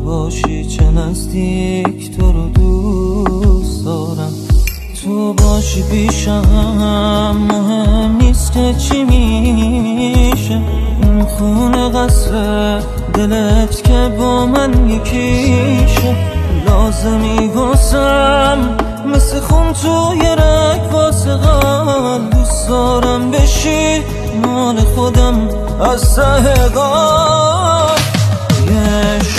باشی چه نزدیک تو رو دوست دارم. تو باشی پیشم مهم نیست که چی میشه. اون خونه قصر دلت که با من یکیشه. لازمی واسم مثل خون توی رگ واسه قلب. دوست دارم بشی مال خودم از ته قلب.